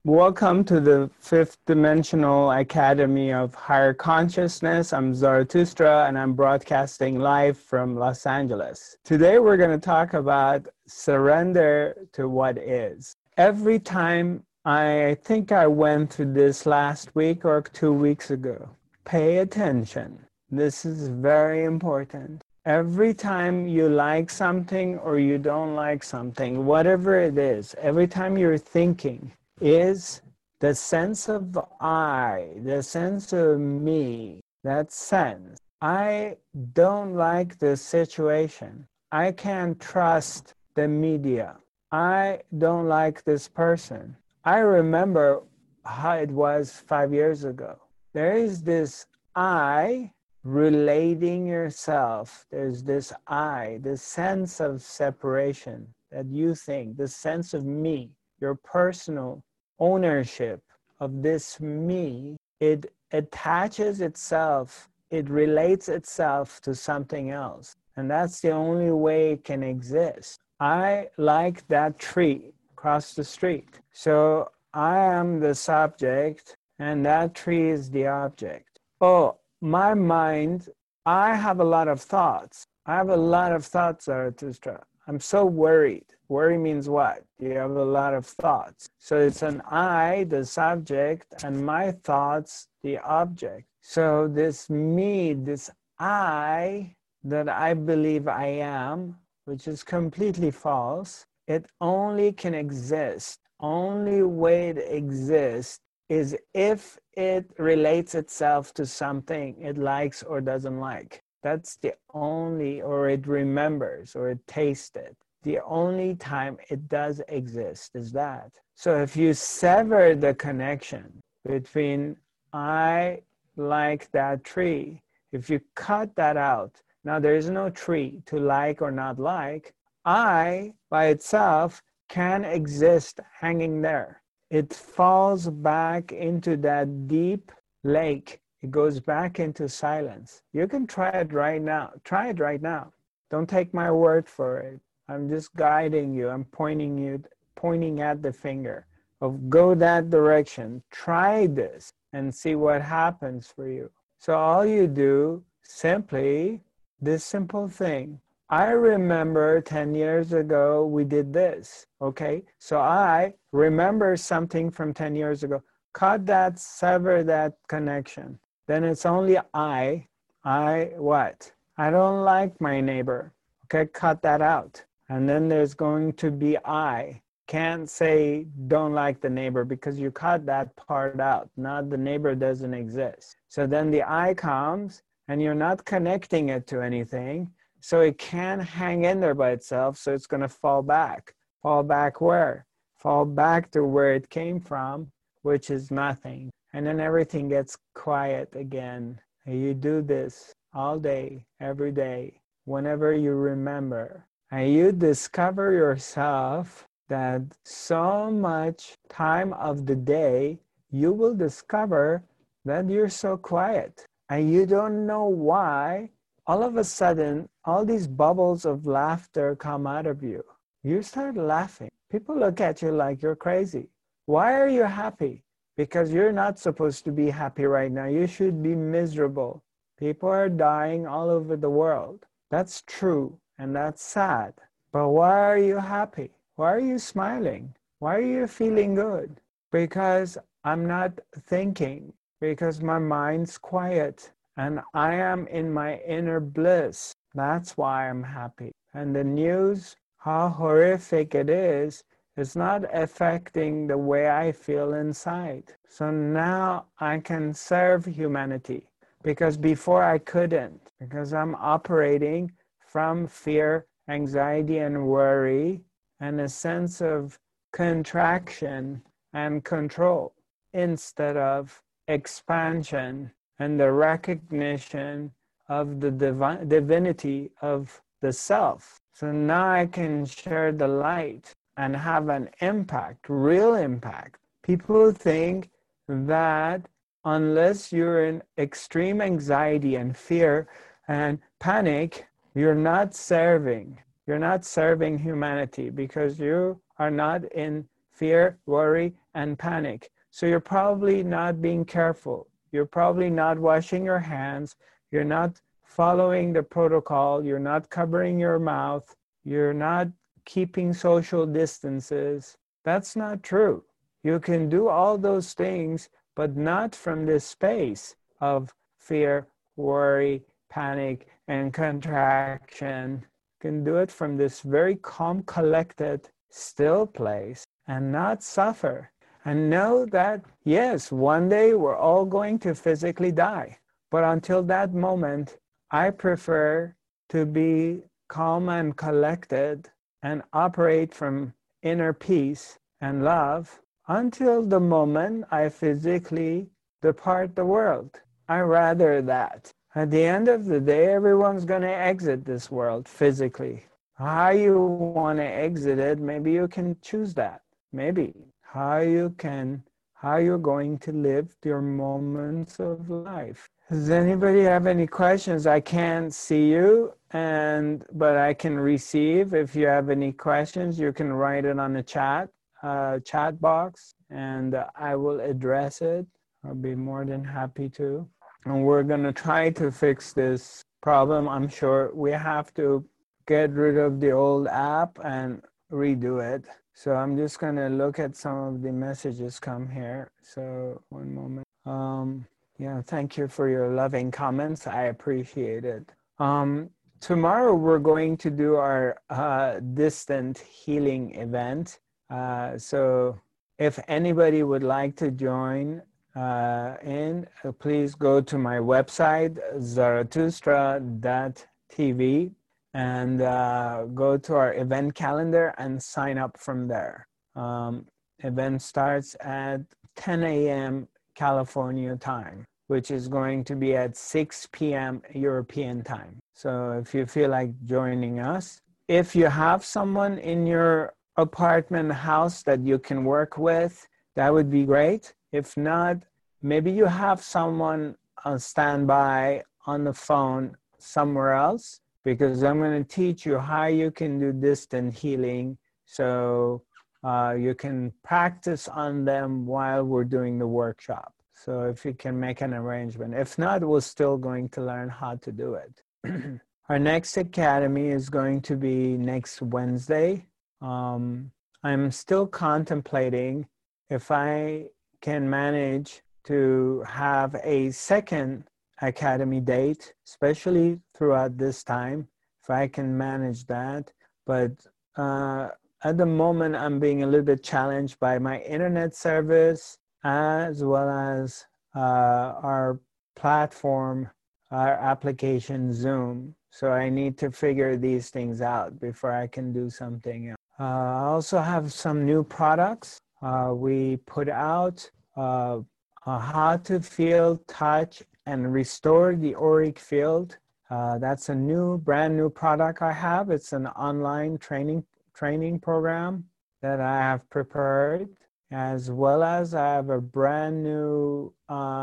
Welcome to the Fifth Dimensional Academy of Higher Consciousness. I'm Zarathustra and I'm broadcasting live from Los Angeles. Today we're going to talk about surrender to what is. Every time I think I went through this last week or 2 weeks ago, pay attention. This is very important. Every time you like something or you don't like something, whatever it is, every time you're thinking, is the sense of I, the sense of me, that sense. I don't like this situation. I can't trust the media. I don't like this person. I remember how it was 5 years ago. There is this I relating yourself. There's this I, this sense of separation that you think, the sense of me, your personal ownership of this me. It attaches itself, it relates itself to something else. And that's the only way it can exist. I like that tree across the street. So I am the subject and that tree is the object. Oh, my mind, I have a lot of thoughts. I have a lot of thoughts, Zarathustra. I'm so worried. Worry means what? You have a lot of thoughts. So it's an I, the subject, and my thoughts, the object. So this me, this I that I believe I am, which is completely false, it only can exist. Only way it exists is if it relates itself to something it likes or doesn't like. That's the only, or it remembers, or it tastes it. The only time it does exist is that. So if you sever the connection between I like that tree, if you cut that out, now there is no tree to like or not like, I by itself can exist hanging there. It falls back into that deep lake. It goes back into silence. You can try it right now. Try it right now. Don't take my word for it. I'm just guiding you. I'm pointing at the finger of go that direction. Try this and see what happens for you. So all you do simply this simple thing. I remember 10 years ago we did this, okay? So I remember something from 10 years ago. Cut that, sever that connection. Then it's only I what? I don't like my neighbor, okay? Cut that out. And then there's going to be I. Can't say don't like the neighbor because you cut that part out. Now the neighbor doesn't exist. So then the I comes and you're not connecting it to anything. So it can't hang in there by itself, so it's going to fall back. Fall back where? Fall back to where it came from, which is nothing. And then everything gets quiet again. And you do this all day, every day, whenever you remember. And you discover yourself that so much time of the day, you will discover that you're so quiet. And you don't know why. All of a sudden, all these bubbles of laughter come out of you. You start laughing. People look at you like you're crazy. Why are you happy? Because you're not supposed to be happy right now. You should be miserable. People are dying all over the world. That's true, and that's sad. But why are you happy? Why are you smiling? Why are you feeling good? Because I'm not thinking. Because my mind's quiet. And I am in my inner bliss. That's why I'm happy. And the news, how horrific it is not affecting the way I feel inside. So now I can serve humanity. Because before I couldn't. Because I'm operating from fear, anxiety, and worry, and a sense of contraction and control instead of expansion and the recognition of the divinity of the self. So now I can share the light and have an impact, real impact. People think that unless you're in extreme anxiety and fear and panic, you're not serving. You're not serving humanity because you are not in fear, worry, and panic. So you're probably not being careful. You're probably not washing your hands. You're not following the protocol. You're not covering your mouth. You're not keeping social distances. That's not true. You can do all those things, but not from this space of fear, worry, panic, and contraction. You can do it from this very calm, collected, still place and not suffer. And know that, yes, one day we're all going to physically die. But until that moment, I prefer to be calm and collected and operate from inner peace and love until the moment I physically depart the world. I rather that. At the end of the day, everyone's going to exit this world physically. How you want to exit it, maybe you can choose that. Maybe. How you're going to live your moments of life. Does anybody have any questions? I can't see you, but I can receive. If you have any questions, you can write it on the chat box, and I will address it. I'll be more than happy to. And we're going to try to fix this problem. I'm sure we have to get rid of the old app and redo it. So I'm just going to look at some of the messages come here. So one moment. Yeah, thank you for your loving comments. I appreciate it. Tomorrow we're going to do our distant healing event. So if anybody would like to join please go to my website, zarathustra.tv, and go to our event calendar and sign up from there. Event starts at 10 a.m. California time, which is going to be at 6 p.m. European time. So if you feel like joining us, if you have someone in your apartment house that you can work with, that would be great. If not, maybe you have someone on standby on the phone somewhere else, because I'm going to teach you how you can do distant healing so you can practice on them while we're doing the workshop. So if you can make an arrangement. If not, we're still going to learn how to do it. Our next academy is going to be next Wednesday. I'm still contemplating if I can manage to have a second academy date, especially throughout this time, if I can manage that. But at the moment, I'm being a little bit challenged by my internet service, as well as our platform, our application Zoom. So I need to figure these things out before I can do something else. I also have some new products. We put out how to feel, touch, and restore the auric field. That's a brand new product I have. It's an online training program that I have prepared, as well as I have a brand new,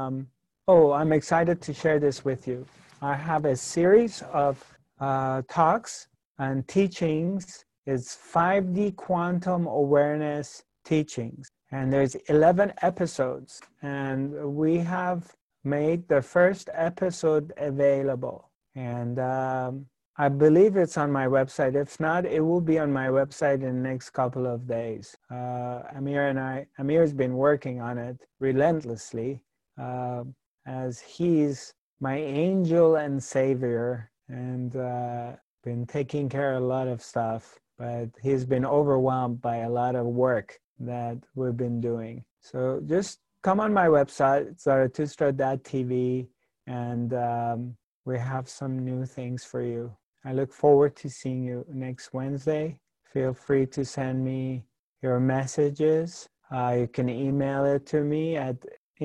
I'm excited to share this with you. I have a series of talks and teachings. It's 5D quantum awareness teachings. And there's 11 episodes. And we have made the first episode available. And I believe it's on my website. If not, it will be on my website in the next couple of days. Amir's been working on it relentlessly, as he's my angel and savior, and been taking care of a lot of stuff, but he's been overwhelmed by a lot of work that we've been doing. So just come on my website, zarathustra.tv, and we have some new things for you. I look forward to seeing you next Wednesday. Feel free to send me your messages. You can email it to me at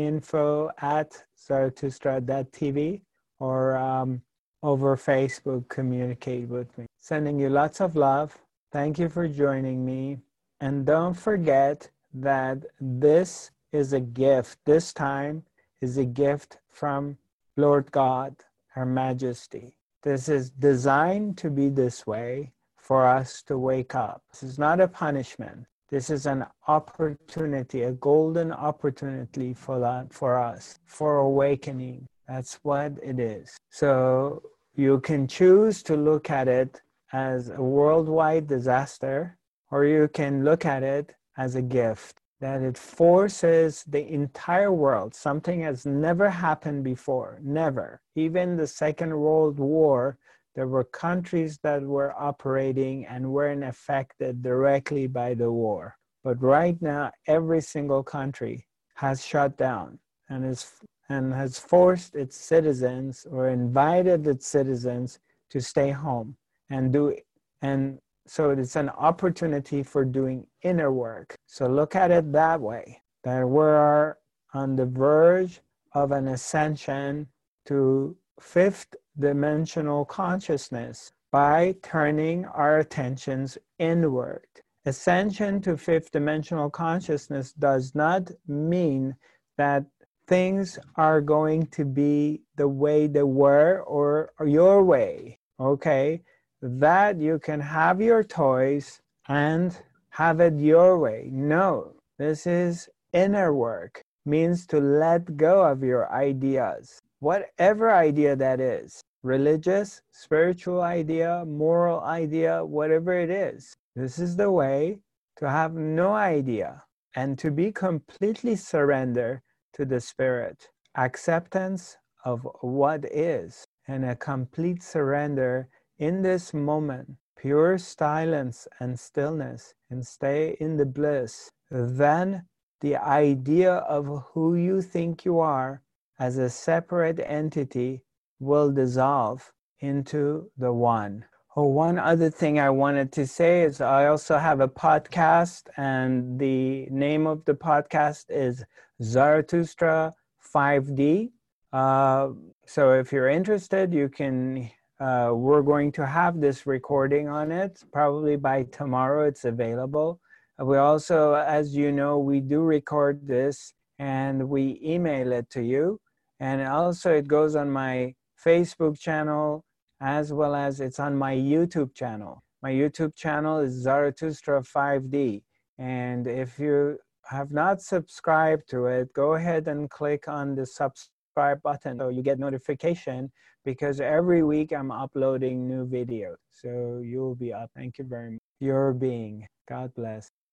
info@zarathustra.tv, or over Facebook, communicate with me. Sending you lots of love. Thank you for joining me. And don't forget that this is a gift. This time is a gift from Lord God, Her Majesty. This is designed to be this way for us to wake up. This is not a punishment. This is an opportunity, a golden opportunity for us, for awakening. That's what it is. So you can choose to look at it as a worldwide disaster, or you can look at it as a gift, that it forces the entire world. Something has never happened before, never. Even the Second World War, there were countries that were operating and weren't affected directly by the war. But right now, every single country has shut down and has forced its citizens or invited its citizens to stay home and do it. And so it's an opportunity for doing inner work. So look at it that way, that we're on the verge of an ascension to fifth dimensional consciousness by turning our attentions inward. Ascension to fifth dimensional consciousness does not mean that things are going to be the way they were or your way, okay? That you can have your toys and have it your way. No, this is inner work. Means to let go of your ideas, whatever idea that is, religious, spiritual idea, moral idea, whatever it is. This is the way to have no idea and to be completely surrendered to the spirit, acceptance of what is, and a complete surrender in this moment, pure silence and stillness, and stay in the bliss. Then the idea of who you think you are as a separate entity will dissolve into the one. Oh, one other thing I wanted to say is I also have a podcast, and the name of the podcast is Zarathustra 5D. So if you're interested, you can, we're going to have this recording on it. Probably by tomorrow it's available. We also, as you know, we do record this and we email it to you. And also it goes on my Facebook channel, as well as it's on my YouTube channel. My YouTube channel is Zarathustra 5D. And if you have not subscribed to it, go ahead and click on the subscribe button so you get notification, because every week I'm uploading new videos. So you'll be up. Thank you very much. Your being. God bless.